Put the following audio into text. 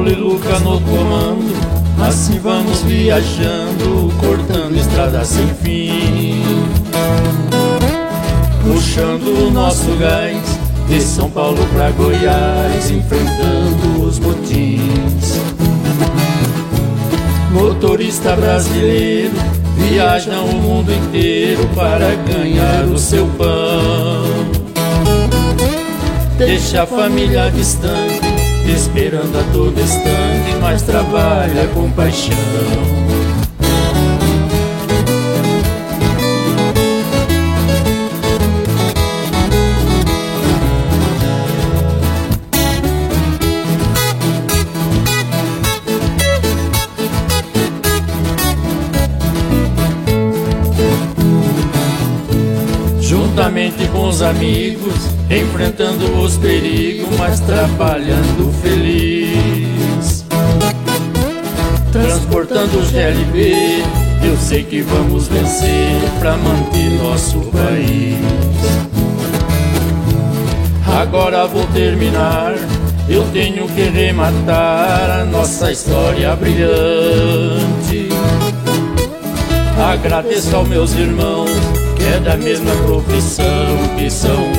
Paulo e Luca no comando, assim vamos viajando, cortando estrada sem fim, puxando o nosso gás de São Paulo pra Goiás, enfrentando os motins. Motorista brasileiro viaja o mundo inteiro para ganhar o seu pão. Deixa a família distante, esperando a todo instante, mas trabalha com paixão. Juntamente com os amigos, enfrentando os perigos, mas trabalhando feliz. Transportando os GLB, eu sei que vamos vencer pra manter nosso país. Agora vou terminar, eu tenho que rematar a nossa história brilhante. Agradeço aos meus irmãos, que é da mesma profissão, que são